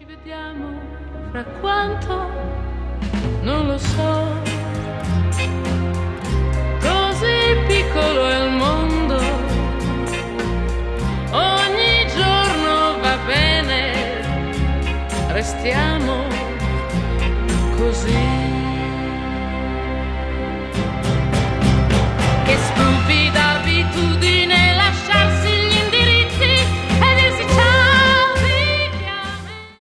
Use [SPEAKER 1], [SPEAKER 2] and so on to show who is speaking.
[SPEAKER 1] Vediamo fra quanto, non lo so, così piccolo è il mondo, ogni giorno va bene, restiamo così.